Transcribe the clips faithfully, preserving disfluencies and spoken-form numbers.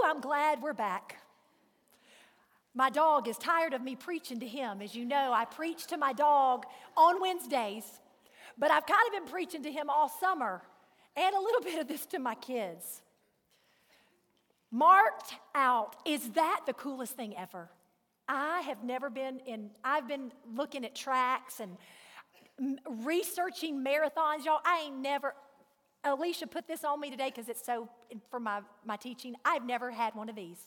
I'm glad we're back. My dog is tired of me preaching to him. As you know, I preach to my dog on Wednesdays, but I've kind of been preaching to him all summer and a little bit of this to my kids. Marked out. Is that the coolest thing ever? I have never been in, I've been looking at tracks and researching marathons. Y'all, I ain't never, Alicia put this on me today because it's so, for my, my teaching, I've never had one of these.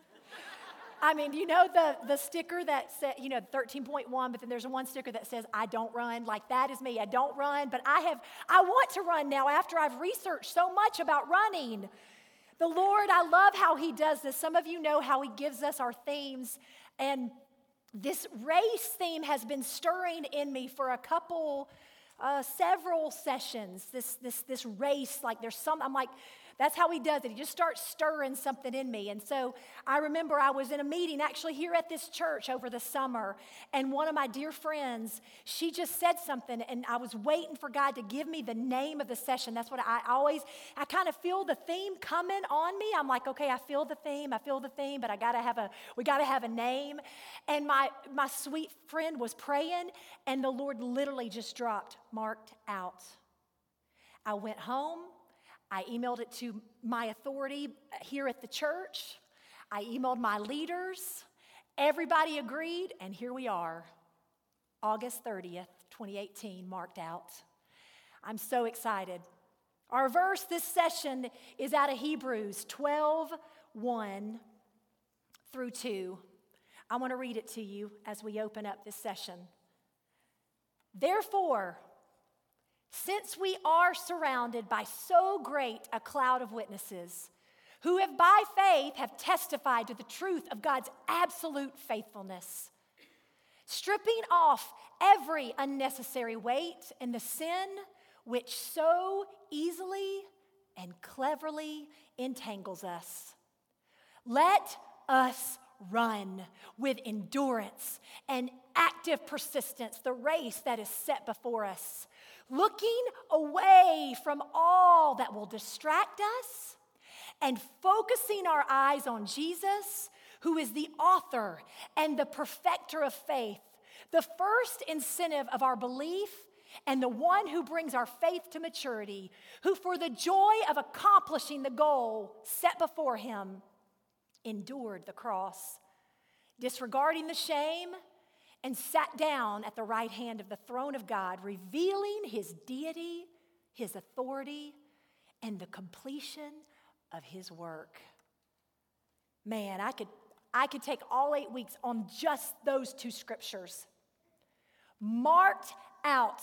I mean, you know the, the sticker that said, you know, thirteen point one, but then there's one sticker that says, I don't run. Like, that is me. I don't run, but I have, I want to run now after I've researched so much about running. The Lord, I love how He does this. Some of you know how He gives us our themes, and this race theme has been stirring in me for a couple, uh, several sessions. This, this, this race, like there's some, I'm like, that's how He does it. He just starts stirring something in me. And so I remember I was in a meeting actually here at this church over the summer, and one of my dear friends, she just said something, and I was waiting for God to give me the name of the session. That's what I always, I kind of feel the theme coming on me. I'm like, okay, I feel the theme, I feel the theme, but I gotta have a, we gotta have a name. And my, my sweet friend was praying, and the Lord literally just dropped, marked out. I went home. I emailed it to my authority here at the church. I emailed my leaders. Everybody agreed, and here we are, August thirtieth, twenty eighteen, marked out. I'm so excited. Our verse this session is out of Hebrews twelve, one through two. I want to read it to you as we open up this session. Therefore, since we are surrounded by so great a cloud of witnesses who have by faith have testified to the truth of God's absolute faithfulness, stripping off every unnecessary weight and the sin which so easily and cleverly entangles us, let us run with endurance and active persistence the race that is set before us, looking away from all that will distract us and focusing our eyes on Jesus, who is the author and the perfecter of faith, the first incentive of our belief and the one who brings our faith to maturity, who for the joy of accomplishing the goal set before him endured the cross, disregarding the shame, and sat down at the right hand of the throne of God, revealing his deity, his authority, and the completion of his work. Man, I could, I could take all eight weeks on just those two scriptures. Marked out.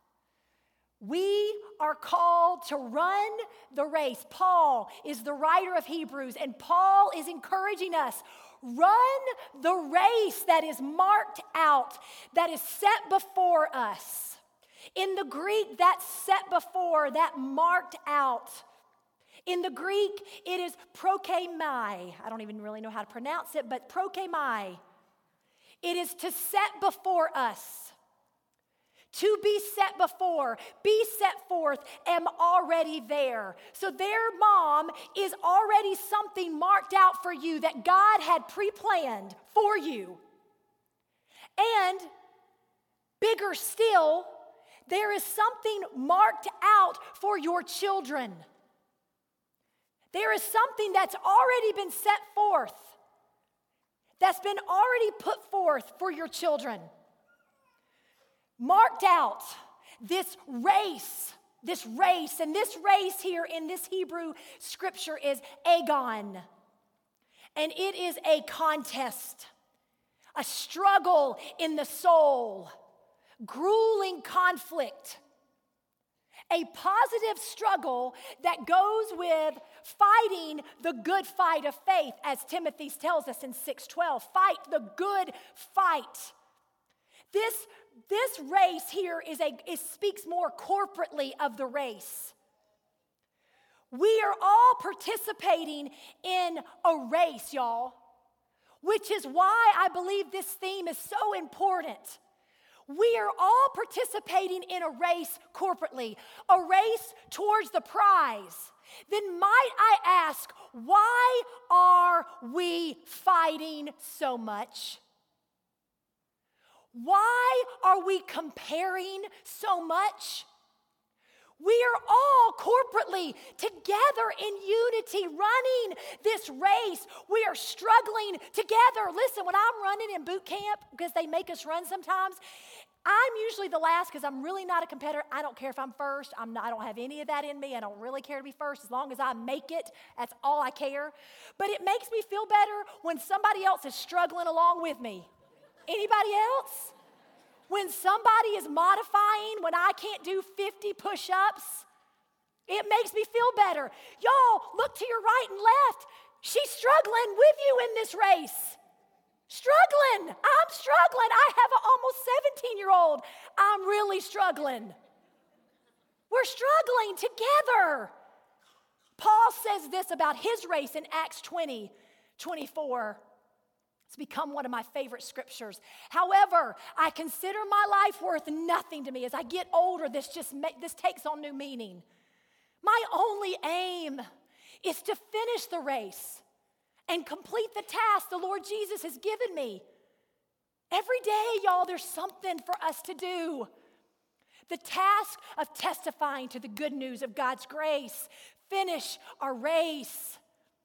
We are called to run the race. Paul is the writer of Hebrews, and Paul is encouraging us, run the race that is marked out, that is set before us. In the Greek, that set before, that marked out. In the Greek, it is prokemai. I don't even really know how to pronounce it, but prokemai. It is to set before us. To be set before, be set forth, am already there. So their mom is already something marked out for you that God had pre-planned for you. And bigger still, there is something marked out for your children. There is something that's already been set forth, that's been already put forth for your children. Marked out this race, this race, and this race here in this Hebrew scripture is agon. And it is a contest, a struggle in the soul, grueling conflict, a positive struggle that goes with fighting the good fight of faith, as Timothy tells us in six twelve. Fight the good fight. This This race here is a, it speaks more corporately of the race. We are all participating in a race, y'all, which is why I believe this theme is so important. We are all participating in a race corporately, a race towards the prize. Then might I ask, why are we fighting so much? Why are we comparing so much? We are all corporately together in unity running this race. We are struggling together. Listen, when I'm running in boot camp, because they make us run sometimes, I'm usually the last because I'm really not a competitor. I don't care if I'm first. I'm not, I don't have any of that in me. I don't really care to be first. As long as I make it, that's all I care. But it makes me feel better when somebody else is struggling along with me. Anybody else? When somebody is modifying, when I can't do fifty push-ups, it makes me feel better. Y'all, look to your right and left. She's struggling with you in this race. Struggling. I'm struggling. I have an almost seventeen-year-old. I'm really struggling. We're struggling together. Paul says this about his race in Acts twenty, twenty-four. It's become one of my favorite scriptures. However, I consider my life worth nothing to me. As I get older, this just ma- this takes on new meaning. My only aim is to finish the race and complete the task the Lord Jesus has given me. Every day, y'all, there's something for us to do. The task of testifying to the good news of God's grace. Finish our race.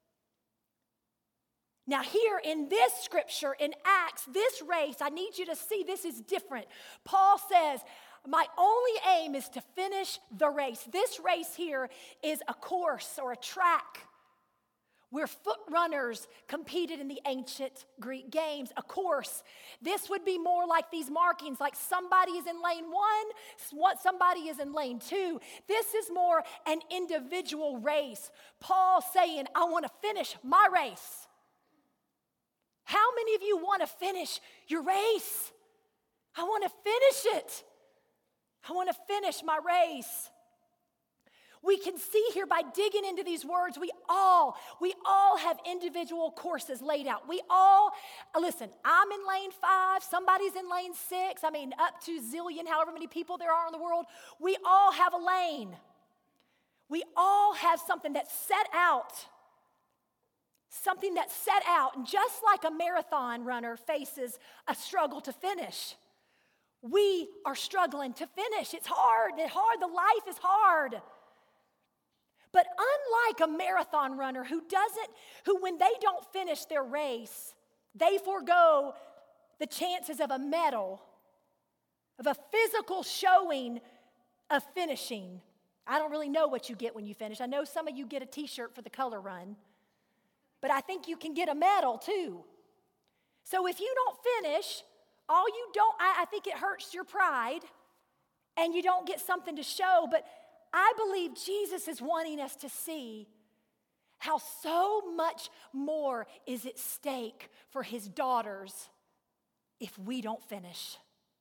Now here in this scripture, in Acts, this race, I need you to see this is different. Paul says, my only aim is to finish the race. This race here is a course or a track where foot runners competed in the ancient Greek games, a course. This would be more like these markings, like somebody is in lane one, somebody is in lane two. This is more an individual race. Paul saying, I want to finish my race. How many of you want to finish your race? I want to finish it. I want to finish my race. We can see here by digging into these words, we all, we all have individual courses laid out. We all, listen, I'm in lane five, somebody's in lane six, I mean up to zillion, however many people there are in the world. We all have a lane. We all have something that's set out. Something that's set out, and just like a marathon runner faces a struggle to finish, we are struggling to finish. It's hard, it's hard, the life is hard. But unlike a marathon runner who doesn't, who when they don't finish their race, they forego the chances of a medal, of a physical showing of finishing. I don't really know what you get when you finish. I know some of you get a t-shirt for the color run. But I think you can get a medal too. So if you don't finish, all you don't, I, I think it hurts your pride and you don't get something to show. But I believe Jesus is wanting us to see how so much more is at stake for his daughters if we don't finish.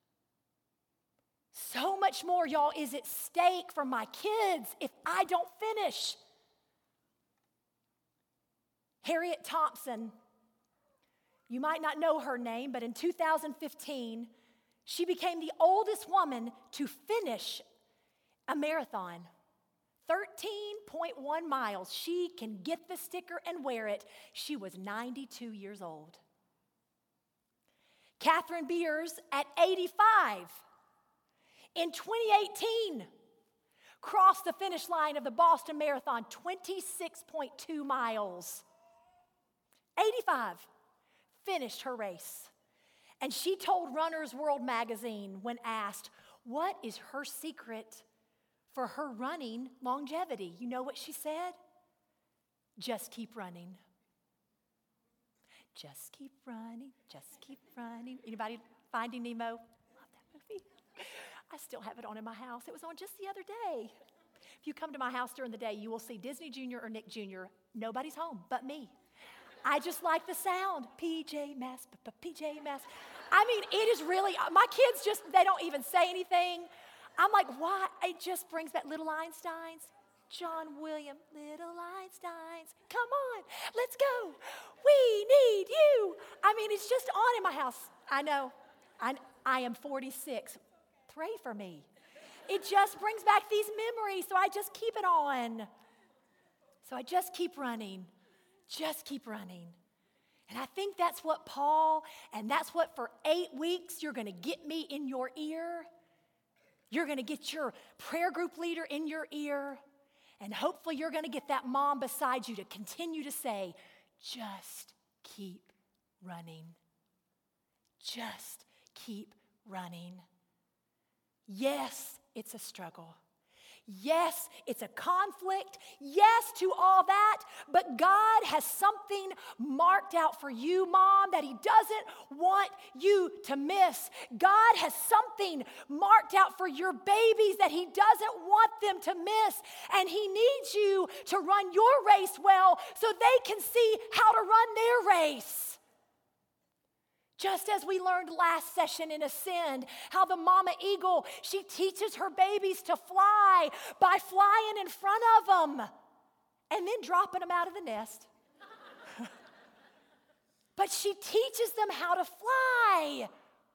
So much more, y'all, is at stake for my kids if I don't finish. Harriet Thompson, you might not know her name, but in two thousand fifteen, she became the oldest woman to finish a marathon. thirteen point one miles. She can get the sticker and wear it. She was ninety-two years old. Catherine Beers at eighty-five in twenty eighteen crossed the finish line of the Boston Marathon, twenty-six point two miles. eighty-five, finished her race. And she told Runner's World magazine when asked, what is her secret for her running longevity? You know what she said? Just keep running. Just keep running, just keep running. Anybody Finding Nemo? Love that movie. I still have it on in my house. It was on just the other day. If you come to my house during the day, you will see Disney Junior or Nick Junior Nobody's home but me. I just like the sound. P J Masks, P J Masks. I mean, it is really, my kids just, they don't even say anything. I'm like, why? It just brings back Little Einsteins. John William, Little Einsteins. Come on, let's go. We need you. I mean, it's just on in my house. I know. I, I am forty-six. Pray for me. It just brings back these memories, so I just keep it on. So I just keep running. Just keep running. And I think that's what Paul, and that's what for eight weeks you're going to get me in your ear. You're going to get your prayer group leader in your ear. And hopefully you're going to get that mom beside you to continue to say, just keep running. Just keep running. Yes, it's a struggle. Yes, it's a conflict. Yes, to all that. But God has something marked out for you, Mom, that He doesn't want you to miss. God has something marked out for your babies that He doesn't want them to miss. And He needs you to run your race well so they can see how to run their race. Just as we learned last session in Ascend, how the mama eagle, she teaches her babies to fly by flying in front of them and then dropping them out of the nest. But she teaches them how to fly.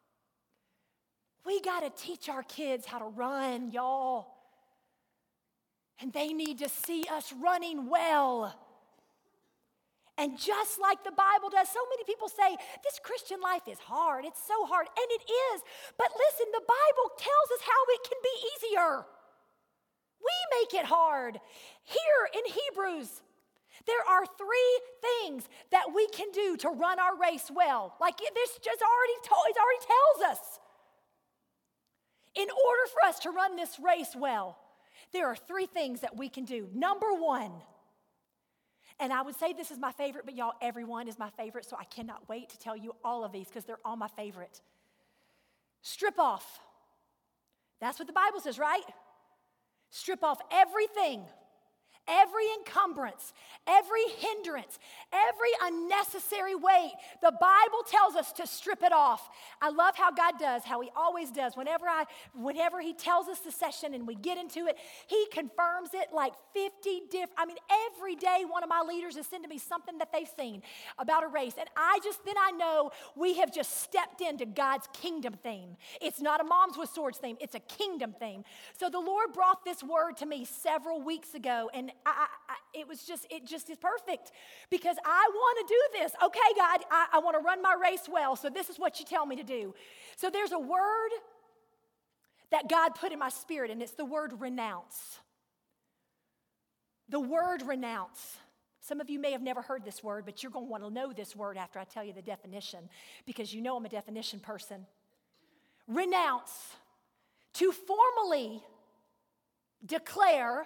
We got to teach our kids how to run, y'all. And they need to see us running well. And just like the Bible does, so many people say, this Christian life is hard. It's so hard. And it is. But listen, the Bible tells us how it can be easier. We make it hard. Here in Hebrews, there are three things that we can do to run our race well. Like this just already, told, it already tells us. In order for us to run this race well, there are three things that we can do. Number one, and I would say this is my favorite, but y'all, everyone is my favorite, so I cannot wait to tell you all of these because they're all my favorite. Strip off. That's what the Bible says, right? Strip off everything, every encumbrance, every hindrance, every unnecessary weight. The Bible tells us to strip it off. I love how God does, how He always does. Whenever I, whenever He tells us the session and we get into it, He confirms it like fifty different, I mean, every day one of my leaders is sending me something that they've seen about a race. And I just, then I know we have just stepped into God's kingdom theme. It's not a Moms with Swords theme, it's a kingdom theme. So the Lord brought this word to me several weeks ago, and I, I, it was just, it just is perfect because I want to do this. Okay, God, I, I want to run my race well, so this is what you tell me to do. So there's a word that God put in my spirit, and it's the word renounce. The word renounce. Some of you may have never heard this word, but you're going to want to know this word after I tell you the definition because you know I'm a definition person. Renounce. To formally declare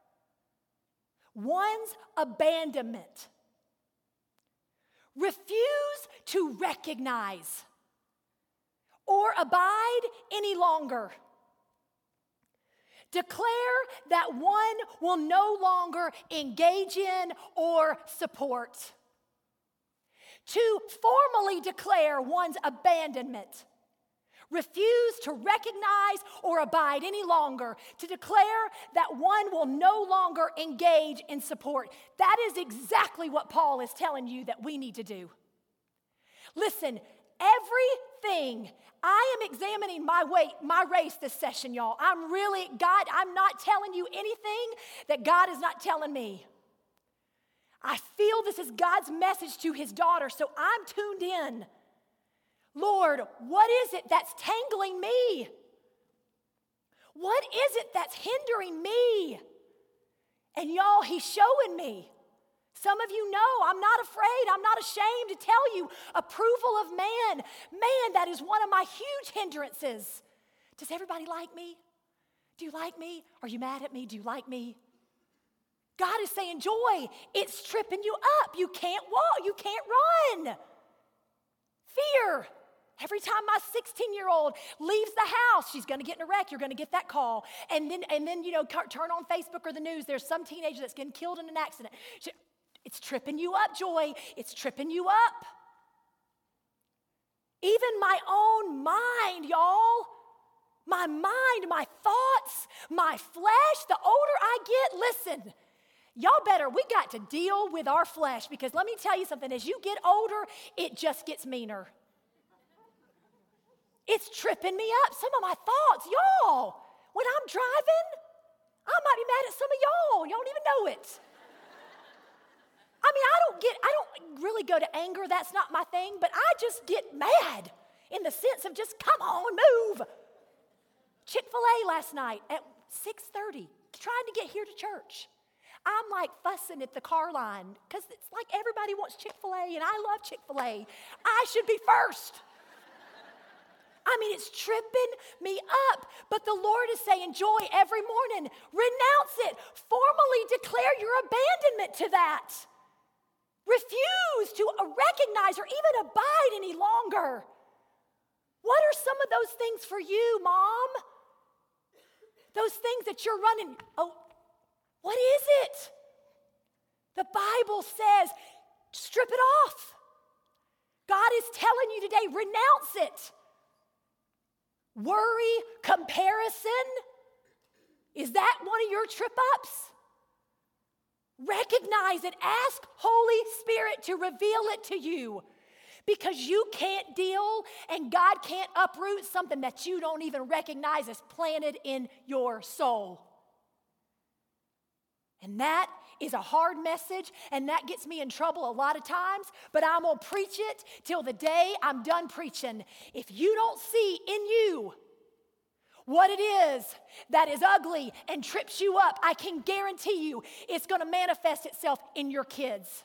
one's abandonment. Refuse to recognize or abide any longer. Declare that one will no longer engage in or support. To formally declare one's abandonment. Refuse to recognize or abide any longer, to declare that one will no longer engage in support. That is exactly what Paul is telling you that we need to do. Listen, everything, I am examining my weight, my race this session, y'all. I'm really, God, I'm not telling you anything that God is not telling me. I feel this is God's message to His daughter, so I'm tuned in. Lord, what is it that's tangling me? What is it that's hindering me? And y'all, He's showing me. Some of you know I'm not afraid, I'm not ashamed to tell you approval of man. Man, that is one of my huge hindrances. Does everybody like me? Do you like me? Are you mad at me? Do you like me? God is saying, Joy, it's tripping you up. You can't walk, you can't run. Fear. Every time my sixteen-year-old leaves the house, she's going to get in a wreck. You're going to get that call. And then, and then you know, turn on Facebook or the news. There's some teenager that's getting killed in an accident. She, it's tripping you up, Joy. It's tripping you up. Even my own mind, y'all. My mind, my thoughts, my flesh, the older I get, listen, y'all better, we got to deal with our flesh because let me tell you something. As you get older, it just gets meaner. It's tripping me up. Some of my thoughts, y'all, when I'm driving, I might be mad at some of y'all. Y'all don't even know it. I mean, I don't get, I don't really really go to anger. That's not my thing. But I just get mad in the sense of just, come on, move. Chick-fil-A last night at six thirty, trying to get here to church. I'm like fussing at the car line because it's like everybody wants Chick-fil-A and I love Chick-fil-A. I should be first. I mean, it's tripping me up. But the Lord is saying, Joy, every morning, renounce it. Formally declare your abandonment to that. Refuse to recognize or even abide any longer. What are some of those things for you, Mom? Those things that you're running. Oh, what is it? The Bible says, strip it off. God is telling you today, renounce it. Worry, comparison, is that one of your trip ups? Recognize it. Ask Holy Spirit to reveal it to you, because you can't deal and God can't uproot something that you don't even recognize is planted in your soul. And that is a hard message, and that gets me in trouble a lot of times, but I'm going to preach it till the day I'm done preaching. If you don't see in you what it is that is ugly and trips you up, I can guarantee you it's going to manifest itself in your kids.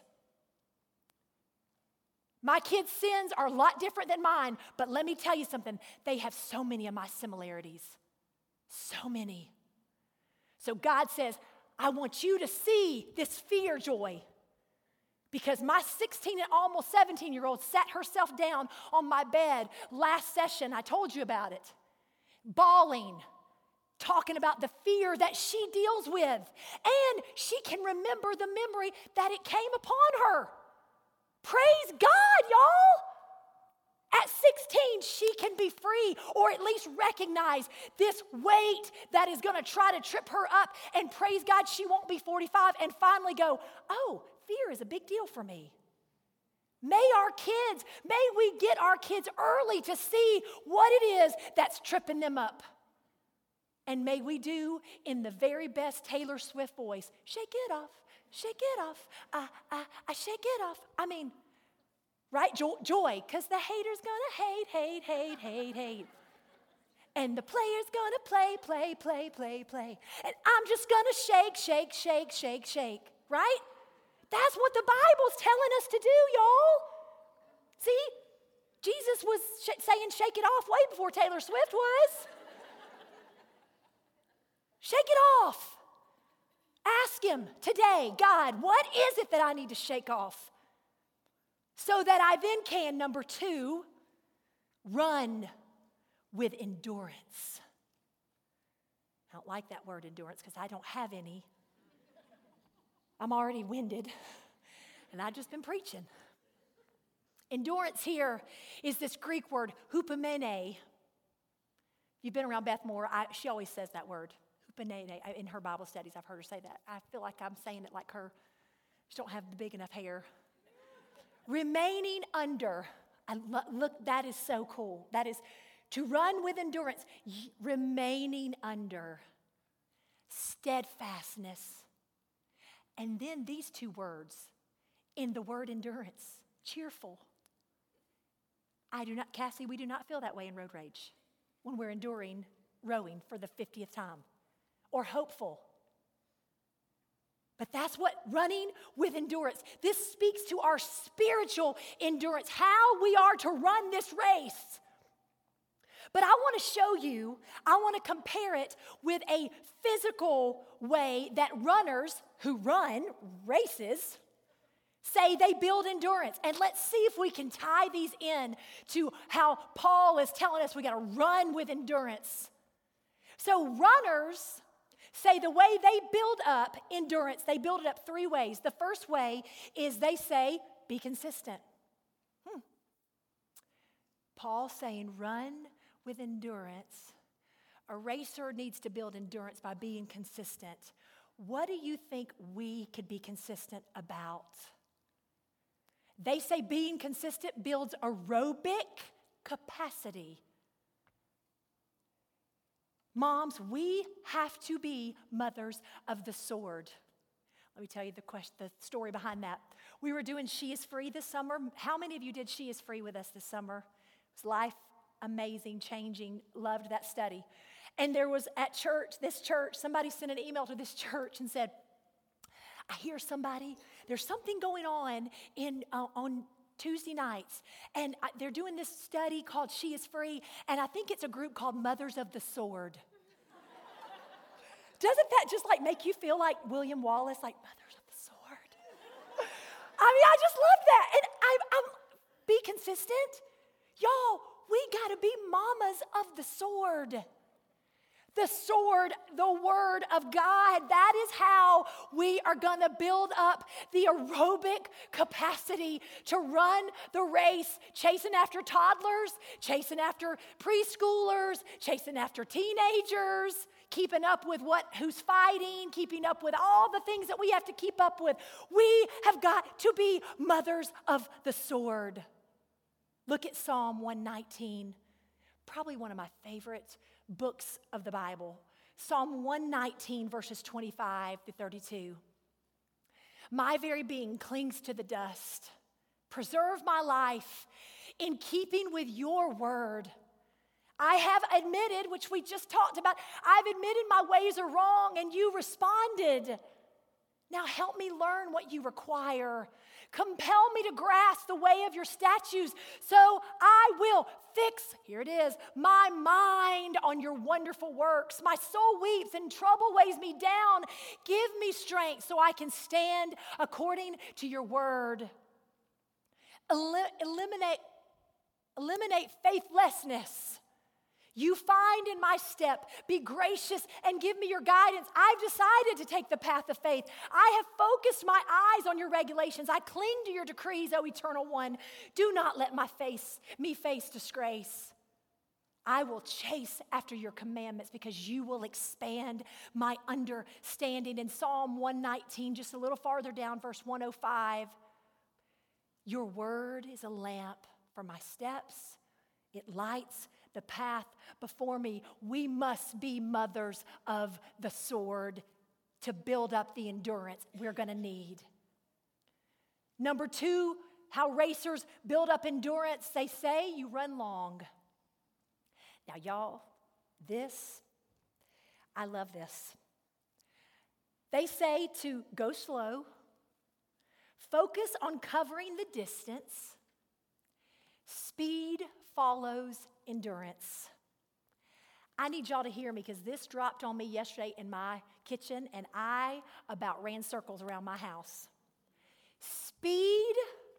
My kids' sins are a lot different than mine, but let me tell you something. They have so many of my similarities. So many. So God says, I want you to see this fear, Joy. Because my sixteen and almost seventeen-year-old sat herself down on my bed last session. I told you about it. Bawling, talking about the fear that she deals with. And she can remember the memory that it came upon her. Praise God, y'all. At sixteen, she can be free, or at least recognize this weight that is going to try to trip her up. And praise God, she won't be forty-five and finally go, oh, fear is a big deal for me. May our kids, may we get our kids early to see what it is that's tripping them up. And may we do in the very best Taylor Swift voice, shake it off, shake it off, I, I, I shake it off. I mean, right, joy, because the hater's gonna hate, hate, hate, hate, hate. And the player's gonna play, play, play, play, play. And I'm just gonna shake, shake, shake, shake, shake, right? That's what the Bible's telling us to do, y'all. See, Jesus was sh- saying shake it off way before Taylor Swift was. Shake it off. Ask him today, God, what is it that I need to shake off? So that I then can, number two, run with endurance. I don't like that word endurance because I don't have any. I'm already winded, and I've just been preaching. Endurance here is this Greek word, hupomene. If you've been around Beth Moore, I, she always says that word, hupomene. In her Bible studies, I've heard her say that. I feel like I'm saying it like her. She don't have the big enough hair. Remaining under. I lo- look, that is so cool. That is to run with endurance. Remaining under. Steadfastness. And then these two words in the word endurance, cheerful. I do not, Cassie, we do not feel that way in road rage when we're enduring rowing for the fiftieth time, or hopeful. But that's what running with endurance. This speaks to our spiritual endurance, how we are to run this race. But I want to show you, I want to compare it with a physical way that runners who run races say they build endurance. And let's see if we can tie these in to how Paul is telling us we got to run with endurance. So runners say the way they build up endurance, they build it up three ways. The first way is they say, be consistent. Hmm. Paul saying, run with endurance. A racer needs to build endurance by being consistent. What do you think we could be consistent about? They say being consistent builds aerobic capacity. Moms, we have to be mothers of the sword. Let me tell you the question, the story behind that. We were doing She Is Free this summer. How many of you did She Is Free with us this summer? It was life amazing, changing, loved that study. And there was at church, this church, somebody sent an email to this church and said, I hear somebody, there's something going on in uh, on Tuesday nights, and I, they're doing this study called She Is Free, and I think it's a group called Mothers of the Sword. Doesn't that just like make you feel like William Wallace, like Mothers of the Sword? I mean, I just love that. And I, I'm, be consistent. Y'all, we got to be mamas of the sword. The sword, the word of God. That is how we are going to build up the aerobic capacity to run the race, chasing after toddlers, chasing after preschoolers, chasing after teenagers, keeping up with what who's fighting, keeping up with all the things that we have to keep up with. We have got to be mothers of the sword. Look at Psalm one nineteen, probably one of my favorite books of the Bible. Psalm one nineteen, verses twenty-five to thirty-two. My very being clings to the dust. Preserve my life in keeping with your word. I have admitted, which we just talked about, I've admitted my ways are wrong, and you responded. Now help me learn what you require. Compel me to grasp the way of your statutes, so I will fix, here it is, my mind on your wonderful works. My soul weeps and trouble weighs me down. Give me strength so I can stand according to your word. Elim- eliminate, eliminate faithlessness. You find in my step, be gracious and give me your guidance. I've decided to take the path of faith. I have focused my eyes on your regulations. I cling to your decrees, O Eternal One. Do not let my face, me face disgrace. I will chase after your commandments because you will expand my understanding. In Psalm one nineteen, just a little farther down, verse one oh five, your word is a lamp for my steps. It lights the path before me. We must be mothers of the sword to build up the endurance we're going to need. Number two, how racers build up endurance. They say you run long. Now, y'all, this, I love this. They say to go slow, focus on covering the distance, speed follows endurance. I need y'all to hear me because this dropped on me yesterday in my kitchen and I about ran circles around my house. Speed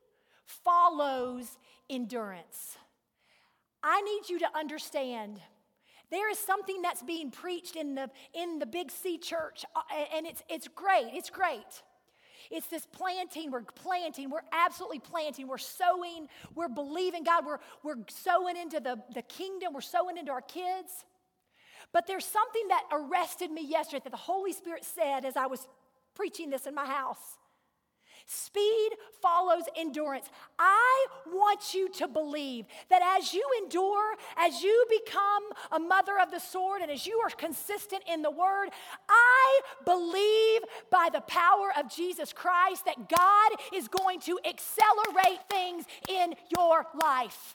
follows endurance. I need you to understand there is something that's being preached in the in the Big C church, and it's it's great. It's great. It's this planting. We're planting. We're absolutely planting. We're sowing. We're believing God. We're, we're sowing into the, the kingdom. We're sowing into our kids. But there's something that arrested me yesterday that the Holy Spirit said as I was preaching this in my house. Speed follows endurance. I want you to believe that as you endure, as you become a mother of the sword, and as you are consistent in the word, I believe by the power of Jesus Christ that God is going to accelerate things in your life.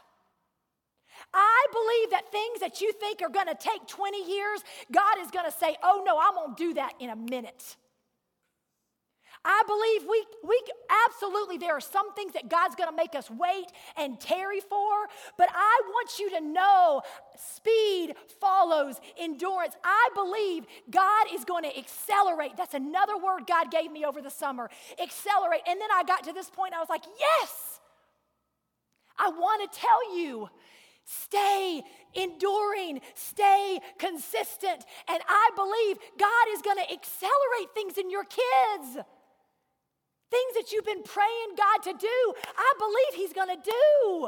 I believe that things that you think are going to take twenty years, God is going to say, oh no, I'm going to do that in a minute. I believe we, we absolutely, there are some things that God's going to make us wait and tarry for, but I want you to know speed follows endurance. I believe God is going to accelerate. That's another word God gave me over the summer, accelerate. And then I got to this point, I was like, yes, I want to tell you, stay enduring, stay consistent, and I believe God is going to accelerate things in your kids. Things that you've been praying God to do, I believe He's going to do.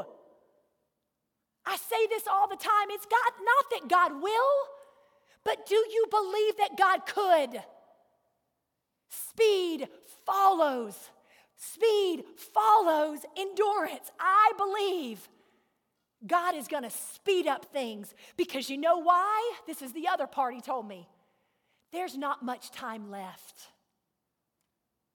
I say this all the time. It's God, not that God will, but do you believe that God could? Speed follows. Speed follows endurance. I believe God is going to speed up things because you know why? This is the other part He told me. There's not much time left.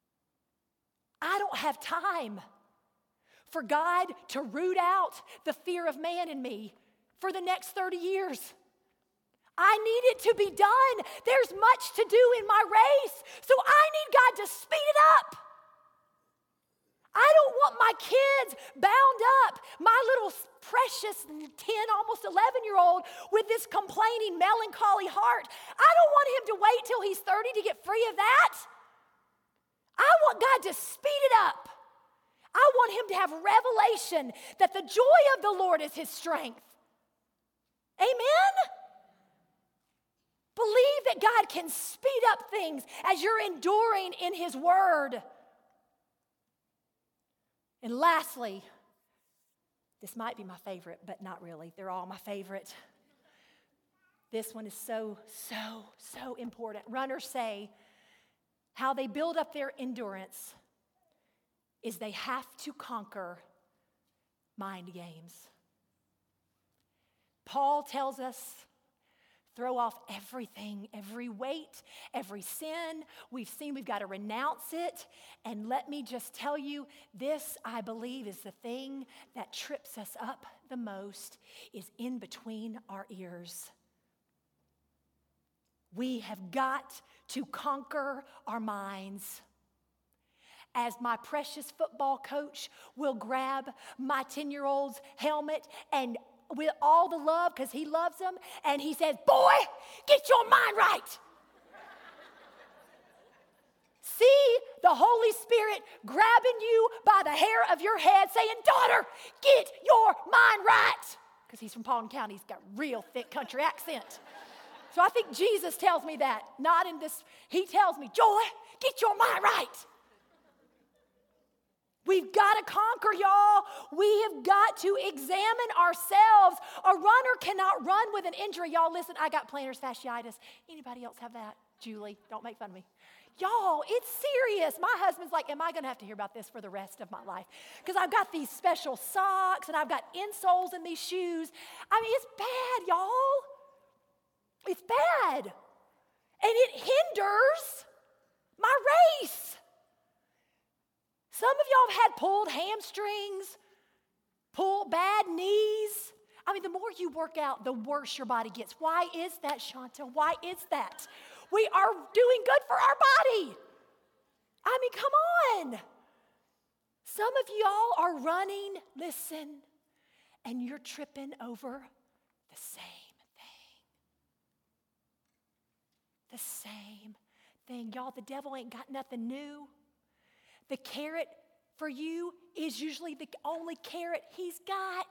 I don't have time for God to root out the fear of man in me for the next thirty years. I need it to be done. There's much to do in my race, so I need God to speed it up. I don't want my kids bound up, my little precious ten, almost eleven-year-old with this complaining, melancholy heart. I don't want him to wait till he's thirty to get free of that. I want God to speed it up. I want him to have revelation that the joy of the Lord is his strength. Amen? Believe that God can speed up things as you're enduring in his word. And lastly, this might be my favorite, but not really. They're all my favorite. This one is so, so, so important. Runners say how they build up their endurance is they have to conquer mind games. Paul tells us, throw off everything, every weight, every sin. We've seen we've got to renounce it. And let me just tell you, this, I believe, is the thing that trips us up the most, is in between our ears. We have got to conquer our minds. As my precious football coach will grab my ten-year-old's helmet and with all the love, because he loves them, and he says, boy, get your mind right. See the Holy Spirit grabbing you by the hair of your head, saying, daughter, get your mind right. Because he's from Paulding County, he's got a real thick country accent. So I think Jesus tells me that, not in this, he tells me, Joy, get your mind right. We've got to conquer, y'all. We have got to examine ourselves. A runner cannot run with an injury. Y'all, listen, I got plantar fasciitis. Anybody else have that? Julie, don't make fun of me. Y'all, it's serious. My husband's like, am I going to have to hear about this for the rest of my life? Because I've got these special socks and I've got insoles in these shoes. I mean, it's bad, y'all. It's bad. And it hinders my race. Some of y'all have had pulled hamstrings, pulled bad knees. I mean, the more you work out, the worse your body gets. Why is that, Shanta? Why is that? We are doing good for our body. I mean, come on. Some of y'all are running, listen, and you're tripping over the same thing. The same thing. Y'all, the devil ain't got nothing new. The carrot for you is usually the only carrot he's got.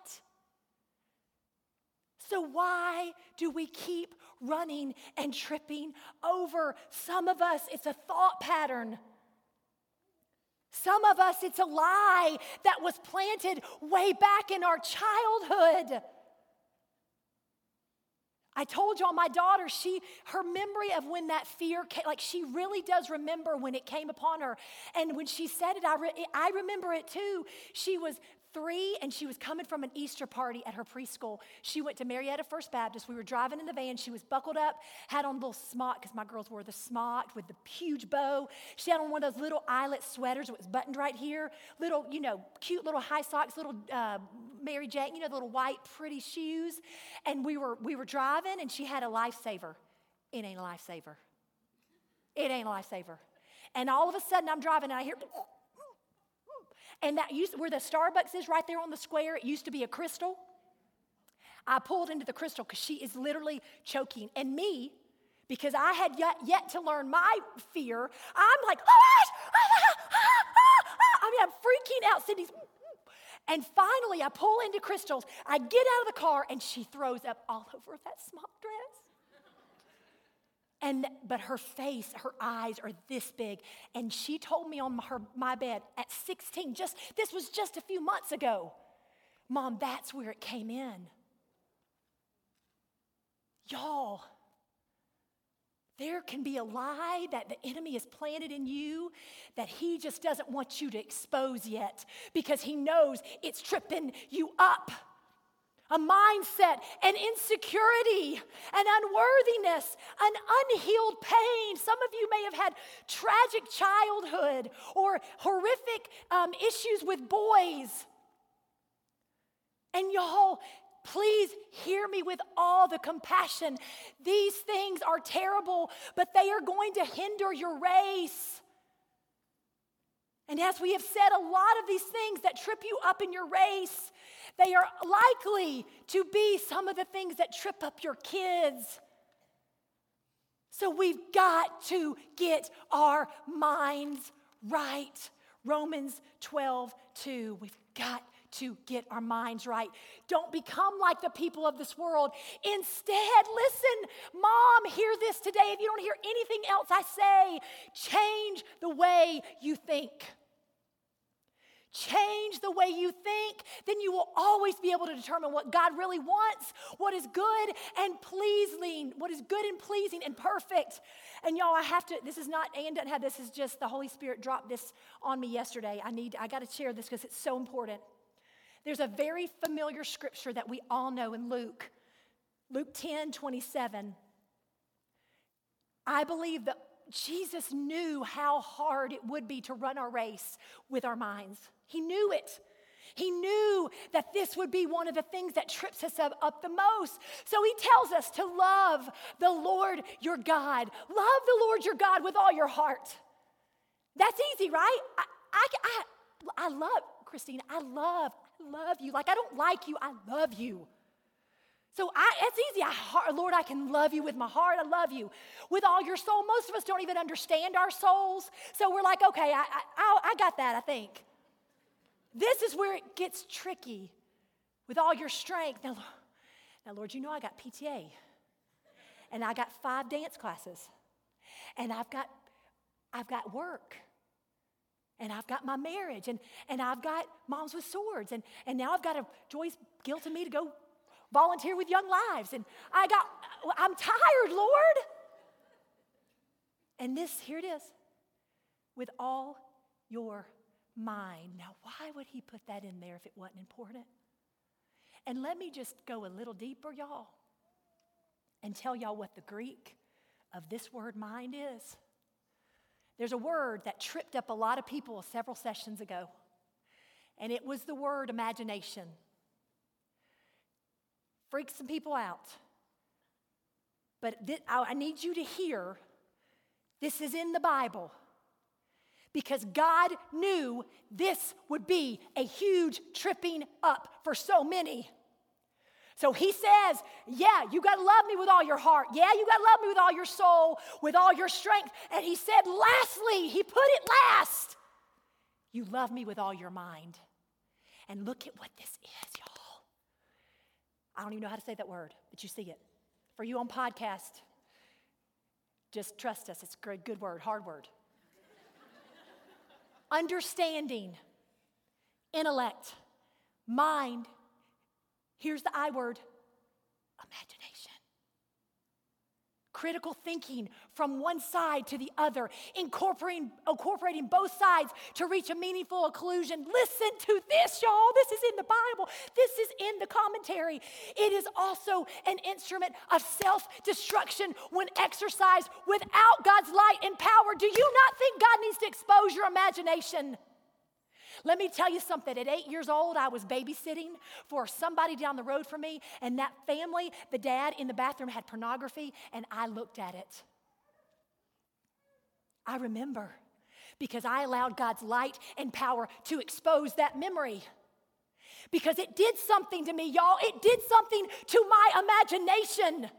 So why do we keep running and tripping over? Some of us, it's a thought pattern. Some of us, it's a lie that was planted way back in our childhood. I told y'all my daughter, she, her memory of when that fear came, like she really does remember when it came upon her. And when she said it, I, re, I remember it too. She was three and she was coming from an Easter party at her preschool. She went to Marietta First Baptist. We were driving in the van. She was buckled up, had on a little smock, because my girls wore the smock with the huge bow. She had on one of those little eyelet sweaters. It was buttoned right here. Little, you know, cute little high socks, little uh, Mary Jane, you know, the little white pretty shoes. And we were we were driving and she had a lifesaver. It ain't a lifesaver. It ain't a lifesaver. And all of a sudden I'm driving and I hear, and that used where the Starbucks is right there on the square, it used to be a Crystal. I pulled into the Crystal because she is literally choking. And me, because I had yet, yet to learn my fear, I'm like, oh, I mean, I'm freaking out. Cindy's, and finally I pull into Crystal's. I get out of the car and she throws up all over that smock dress. And but her face, her eyes are this big. And she told me on her, my bed at sixteen, just this was just a few months ago, Mom, that's where it came in. Y'all, there can be a lie that the enemy has planted in you that he just doesn't want you to expose yet because he knows it's tripping you up. a mindset, an insecurity, an unworthiness, an unhealed pain. Some of you may have had tragic childhood or horrific um, issues with boys. And y'all, please hear me with all the compassion. These things are terrible, but they are going to hinder your race. And as we have said, a lot of these things that trip you up in your race, they are likely to be some of the things that trip up your kids. So we've got to get our minds right. Romans twelve two. We've got to get our minds right. Don't become like the people of this world. Instead, listen, Mom, hear this today. If you don't hear anything else I say, change the way you think. Change the way you think, then you will always be able to determine what God really wants, what is good and pleasing, what is good and pleasing and perfect. And y'all, I have to, this is not, Ann doesn't have this, this is just the Holy Spirit dropped this on me yesterday. I need, I got to share this because it's so important. There's a very familiar scripture that we all know in Luke, Luke ten twenty-seven. I believe that Jesus knew how hard it would be to run our race with our minds. He knew it. He knew that this would be one of the things that trips us up, up the most. So he tells us to love the Lord your God. Love the Lord your God with all your heart. That's easy, right? I, I, I, I love, Christine, I love, I love you. Like I don't like you, I love you. So I, it's easy. I, Lord, I can love you with my heart. I love you with all your soul. Most of us don't even understand our souls. So we're like, okay, I, I, I got that, I think. This is where it gets tricky with all your strength. Now, now, Lord, you know I got P T A. And I got five dance classes. And I've got, I've got work. And I've got my marriage. And, and I've got Moms with Swords. And, and now I've got a Joy's guilting me to go volunteer with Young Lives. And I got, I'm tired, Lord. And this, here it is, with all your mind. Now, why would he put that in there if it wasn't important? And let me just go a little deeper, y'all, and tell y'all what the Greek of this word mind is. There's a word that tripped up a lot of people several sessions ago, and it was the word imagination. Freaks some people out. But th- I need you to hear, this is in the Bible, because God knew this would be a huge tripping up for so many. So he says, yeah, you got to love me with all your heart. Yeah, you got to love me with all your soul, with all your strength. And he said, lastly, he put it last, you love me with all your mind. And look at what this is, y'all. I don't even know how to say that word, but you see it. For you on podcast, just trust us. It's a good, good word, hard word. Understanding, intellect, mind. Here's the I word, imagination. Critical thinking from one side to the other, incorporating, incorporating both sides to reach a meaningful conclusion. Listen to this, y'all. This is in the Bible. This is in the commentary. It is also an instrument of self-destruction when exercised without God's light and power. Do you not think God needs to expose your imagination? Let me tell you something. At eight years old, I was babysitting for somebody down the road from me, and that family, the dad in the bathroom had pornography, and I looked at it. I remember because I allowed God's light and power to expose that memory. Because it did something to me, y'all. It did something to my imagination.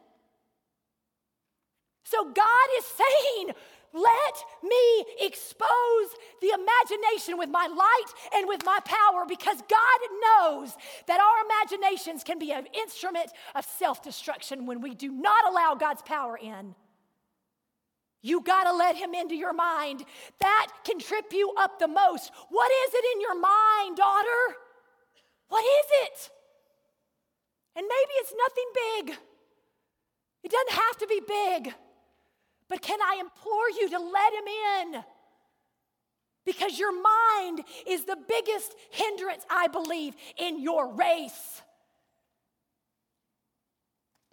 So God is saying, let me expose the imagination with my light and with my power, because God knows that our imaginations can be an instrument of self-destruction when we do not allow God's power in. You got to let him into your mind. That can trip you up the most. What is it in your mind, daughter? What is it? And maybe it's nothing big. It doesn't have to be big. But can I implore you to let him in? Because your mind is the biggest hindrance, I believe, in your race.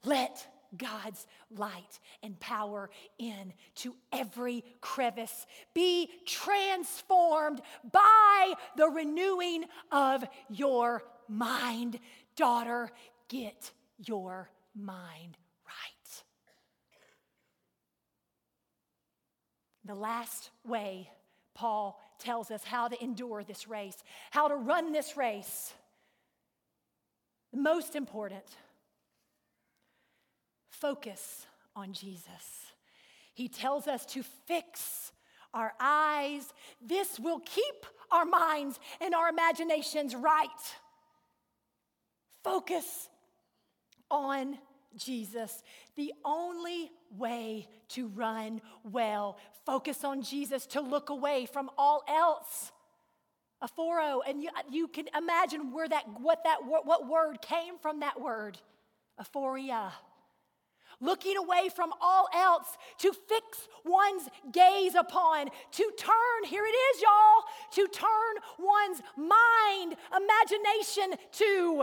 Let God's light and power in to every crevice. Be transformed by the renewing of your mind. Daughter, get your mind right. The last way Paul tells us how to endure this race, how to run this race. The most important, focus on Jesus. He tells us to fix our eyes. This will keep our minds and our imaginations right. Focus on Jesus. The only way to run well. Focus on Jesus, to look away from all else. Aphoro, and you, you can imagine where that what that what word came from. That word, aphoria. Looking away from all else, to fix one's gaze upon, to turn, here it is, y'all, to turn one's mind, imagination to.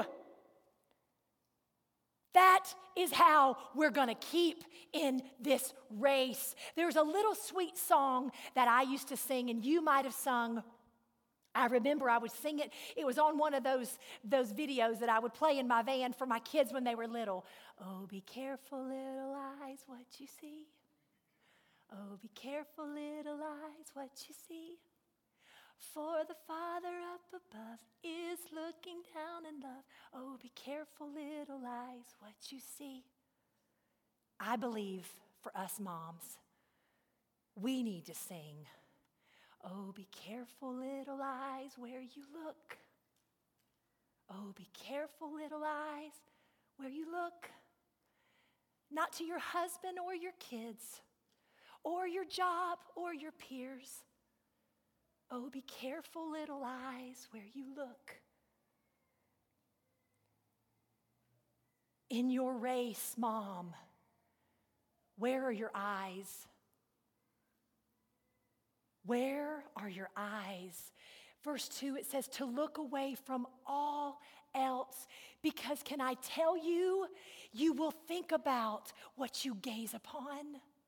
That is how we're going to keep in this race. There's a little sweet song that I used to sing, and you might have sung. I remember I would sing it. It was on one of those, those videos that I would play in my van for my kids when they were little. Oh, be careful, little eyes, what you see. Oh, be careful, little eyes, what you see. For the Father up above is looking down in love. Oh, be careful, little eyes, what you see. I believe for us moms, we need to sing, oh, be careful, little eyes, where you look. Oh, be careful, little eyes, where you look. Not to your husband or your kids, or your job or your peers. Oh, be careful, little eyes, where you look. In your race, mom, where are your eyes? Where are your eyes? Verse two, it says to look away from all else, because can I tell you, you will think about what you gaze upon.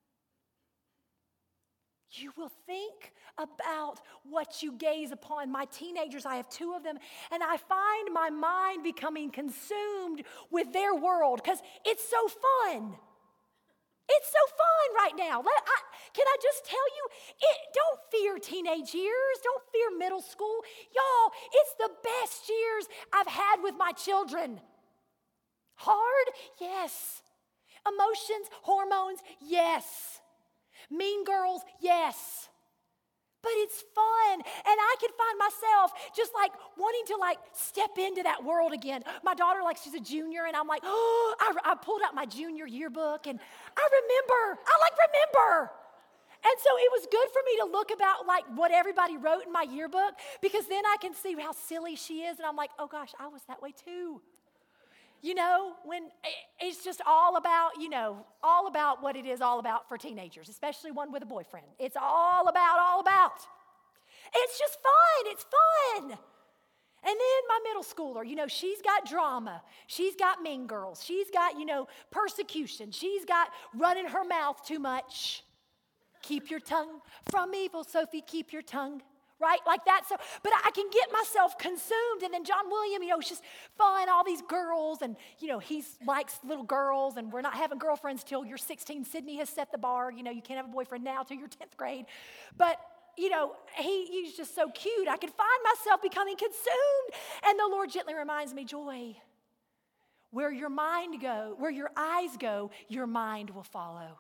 You will think about what you gaze upon. My teenagers, I have two of them, and I find my mind becoming consumed with their world because it's so fun. It's so fun right now. Let, I, can I just tell you, it, don't fear teenage years. Don't fear middle school. Y'all, it's the best years I've had with my children. Hard? Yes. Emotions, hormones? Yes. Mean girls? Yes. But it's fun, and I can find myself just like wanting to like step into that world again. My daughter, like she's a junior, and I'm like, oh, I, I pulled out my junior yearbook, and I remember, I like remember. And so it was good for me to look about like what everybody wrote in my yearbook, because then I can see how silly she is, and I'm like, oh gosh, I was that way too. You know, when it's just all about, you know, all about what it is all about for teenagers, especially one with a boyfriend. It's all about, all about. It's just fun. It's fun. And then my middle schooler, you know, she's got drama. She's got mean girls. She's got, you know, persecution. She's got running her mouth too much. Keep your tongue from evil, Sophie, keep your tongue. Right? Like that. So, but I can get myself consumed. And then John William, you know, it's just fun, all these girls. And, you know, he likes little girls. And we're not having girlfriends till you're sixteen. Sydney has set the bar. You know, you can't have a boyfriend now till you're tenth grade. But, you know, he, he's just so cute. I can find myself becoming consumed. And the Lord gently reminds me, Joy, where your mind go, where your eyes go, your mind will follow.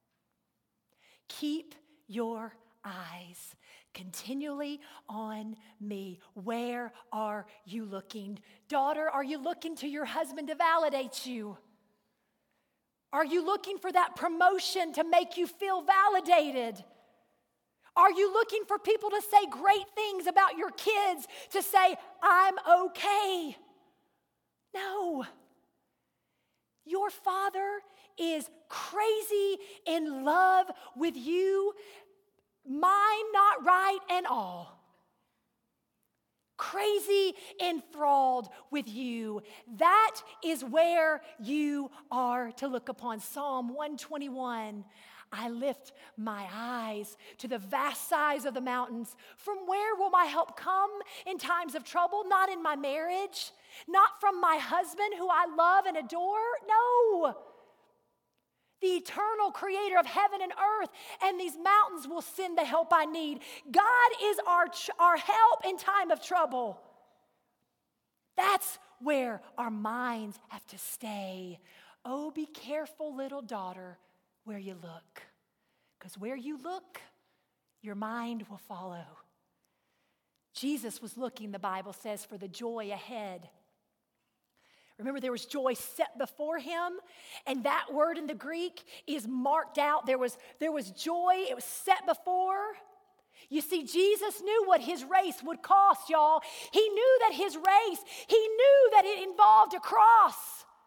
Keep your eyes continually on me. Where are you looking? Daughter, are you looking to your husband to validate you? Are you looking for that promotion to make you feel validated? Are you looking for people to say great things about your kids, to say, I'm okay? No. Your Father is crazy in love with you, mind not right and all. Crazy enthralled with you. That is where you are to look upon. Psalm one twenty-one. I lift my eyes to the vast size of the mountains. From where will my help come in times of trouble? Not in my marriage, not from my husband who I love and adore. No. The eternal creator of heaven and earth and these mountains will send the help I need. God is our, our help in time of trouble. That's where our minds have to stay. Oh, be careful, little daughter, where you look. Because where you look, your mind will follow. Jesus was looking, the Bible says, for the joy ahead. Remember, there was joy set before him, and that word in the Greek is marked out. There was, there was joy, it was set before. You see, Jesus knew what his race would cost, y'all. He knew that his race, he knew that it involved a cross.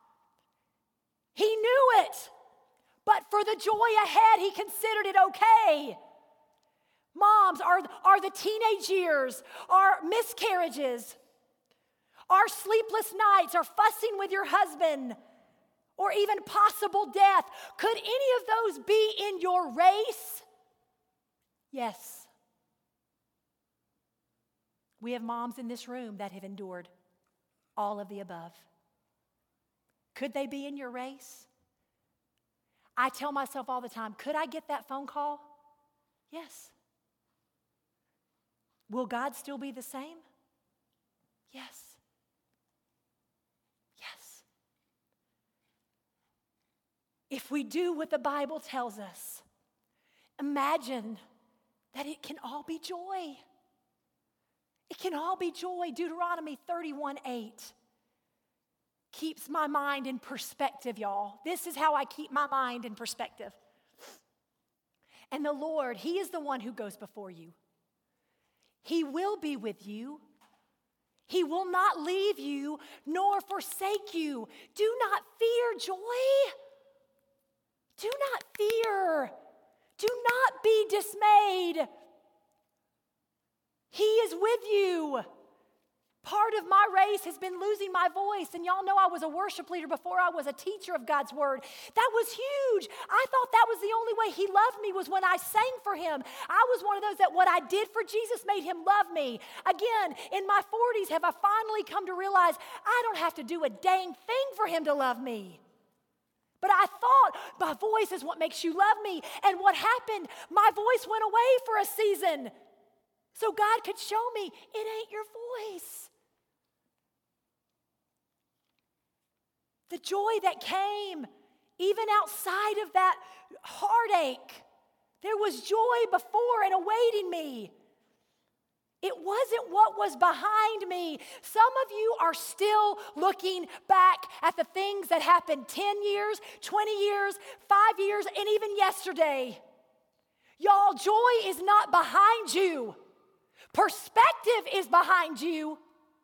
He knew it. But for the joy ahead, he considered it okay. Moms, are, are the teenage years, are miscarriages, are sleepless nights, are fussing with your husband, or even possible death, could any of those be in your race? Yes. We have moms in this room that have endured all of the above. Could they be in your race? I tell myself all the time, could I get that phone call? Yes. Will God still be the same? Yes. Yes. If we do what the Bible tells us, imagine that it can all be joy. It can all be joy. Deuteronomy thirty-one eight keeps my mind in perspective, y'all. This is how I keep my mind in perspective. And the Lord, he is the one who goes before you. He will be with you. He will not leave you nor forsake you. Do not fear, joy. Do not fear. Do not be dismayed. He is with you. Part of my race has been losing my voice. And y'all know I was a worship leader before I was a teacher of God's word. That was huge. I thought that was the only way he loved me was when I sang for him. I was one of those that what I did for Jesus made him love me. Again, in my forties, have I finally come to realize I don't have to do a dang thing for him to love me. But I thought my voice is what makes you love me. And what happened? My voice went away for a season. So God could show me it ain't your voice. The joy that came, even outside of that heartache, there was joy before and awaiting me. It wasn't what was behind me. Some of you are still looking back at the things that happened ten years, twenty years, five years, and even yesterday. Y'all, joy is not behind you. Perspective is behind you.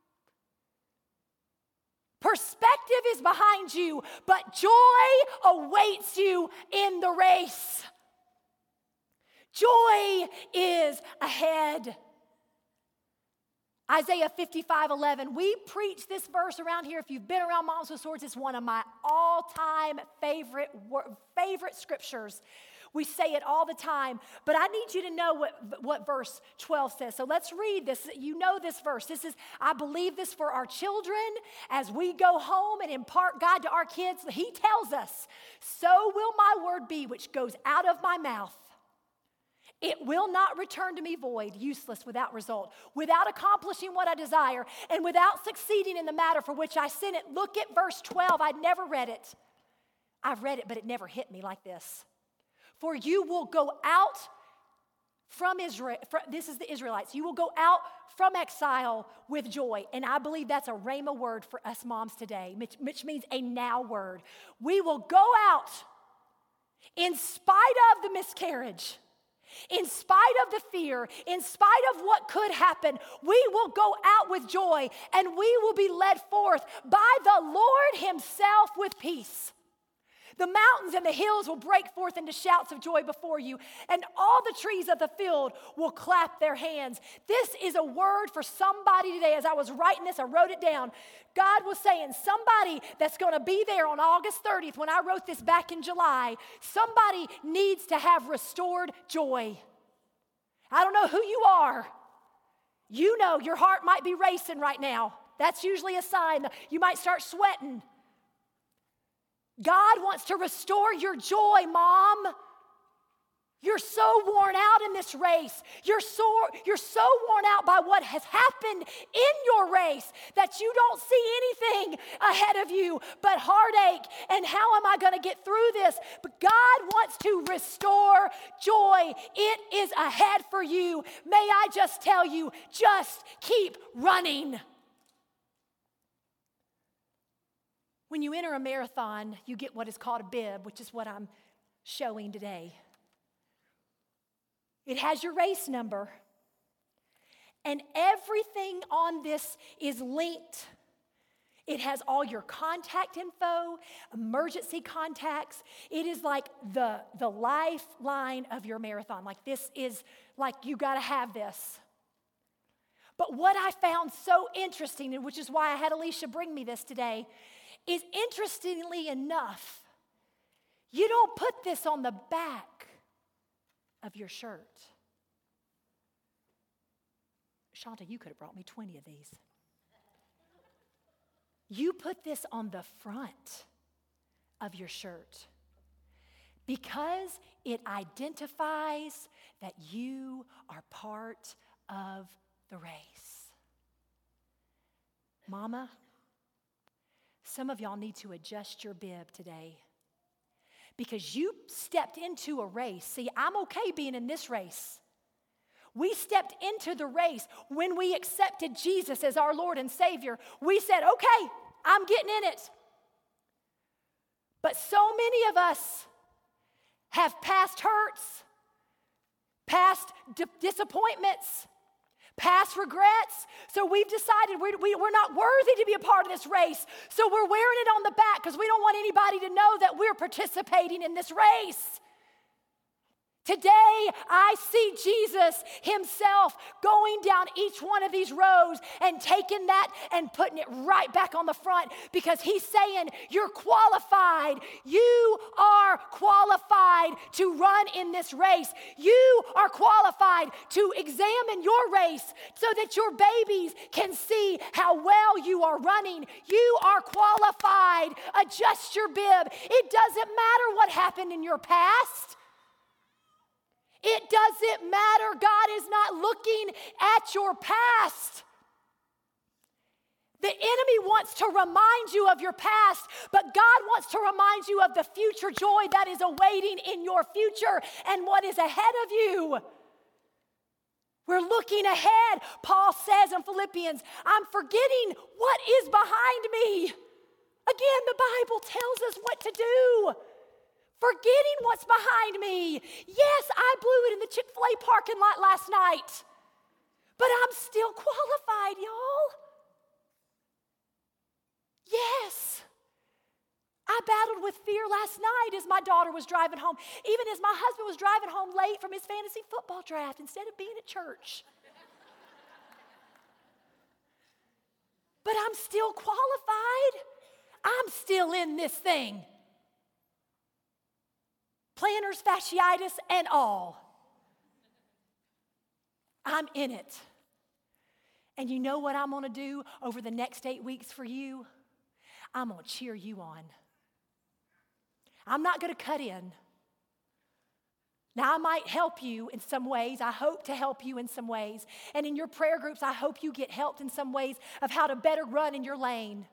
Perspective is behind you, but joy awaits you in the race. Joy is ahead. Isaiah fifty-five eleven. We preach this verse around here. If you've been around Moms with Swords, it's one of my all-time favorite, favorite scriptures. We say it all the time, but I need you to know what, what verse twelve says. So let's read this. You know this verse. This is, I believe this for our children as we go home and impart God to our kids. He tells us, so will my word be which goes out of my mouth. It will not return to me void, useless, without result, without accomplishing what I desire, and without succeeding in the matter for which I sent it. Look at verse twelve. I'd never read it. I've read it, but it never hit me like this. For you will go out from Israel. This is the Israelites. You will go out from exile with joy. And I believe that's a rhema word for us moms today, which, which means a now word. We will go out in spite of the miscarriage, in spite of the fear, in spite of what could happen. We will go out with joy, and we will be led forth by the Lord himself with peace. The mountains and the hills will break forth into shouts of joy before you, and all the trees of the field will clap their hands. This is a word for somebody today. As I was writing this, I wrote it down. God was saying, somebody that's going to be there on August thirtieth, when I wrote this back in July, somebody needs to have restored joy. I don't know who you are. You know your heart might be racing right now. That's usually a sign. You might start sweating. God wants to restore your joy, Mom. You're so worn out in this race. You're so, you're so worn out by what has happened in your race that you don't see anything ahead of you but heartache and how am I going to get through this? But God wants to restore joy. It is ahead for you. May I just tell you, just keep running. When you enter a marathon, you get what is called a bib, which is what I'm showing today. It has your race number, and everything on this is linked. It has all your contact info, emergency contacts. It is like the, the lifeline of your marathon. Like this is like you got to have this. But what I found so interesting, and which is why I had Alicia bring me this today, is interestingly enough, you don't put this on the back of your shirt. Shanta, you could have brought me twenty of these. You put this on the front of your shirt because it identifies that you are part of the race. Mama, some of y'all need to adjust your bib today because you stepped into a race. See, I'm okay being in this race. We stepped into the race when we accepted Jesus as our Lord and Savior. We said, okay, I'm getting in it. But so many of us have past hurts, past di- disappointments, past regrets. So we've decided we're, we, we're not worthy to be a part of this race. So we're wearing it on the back because we don't want anybody to know that we're participating in this race. Today, I see Jesus himself going down each one of these rows and taking that and putting it right back on the front because he's saying, you're qualified. You are qualified to run in this race. You are qualified to examine your race so that your babies can see how well you are running. You are qualified. Adjust your bib. It doesn't matter what happened in your past. It doesn't matter. God is not looking at your past. The enemy wants to remind you of your past, but God wants to remind you of the future joy that is awaiting in your future and what is ahead of you. We're looking ahead. Paul says in Philippians, I'm forgetting what is behind me. Again, the Bible tells us what to do. Forgetting what's behind me. Yes, I blew it in the Chick-fil-A parking lot last night, but I'm still qualified, y'all. Yes. I battled with fear last night as my daughter was driving home, even as my husband was driving home late from his fantasy football draft instead of being at church. But I'm still qualified. I'm still in this thing. Plantar fasciitis and all. I'm in it. And you know what I'm going to do over the next eight weeks for you? I'm going to cheer you on. I'm not going to cut in. Now, I might help you in some ways. I hope to help you in some ways. And in your prayer groups, I hope you get helped in some ways of how to better run in your lane.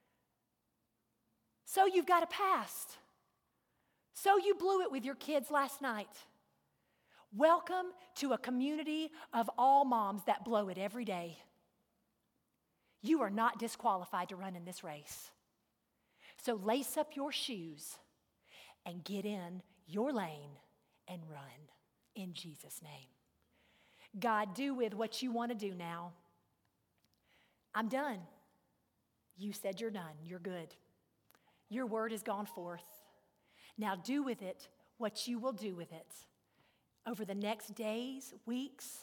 So you've got a past. So you blew it with your kids last night. Welcome to a community of all moms that blow it every day. You are not disqualified to run in this race. So lace up your shoes and get in your lane and run in Jesus' name. God, do with what you want to do now. I'm done. You said you're done. You're good. Your word has gone forth. Now do with it what you will do with it. Over the next days, weeks,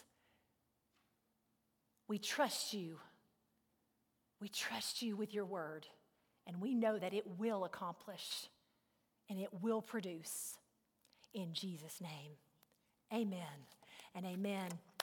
we trust you. We trust you with your word, and we know that it will accomplish and it will produce. In Jesus' name, amen and amen.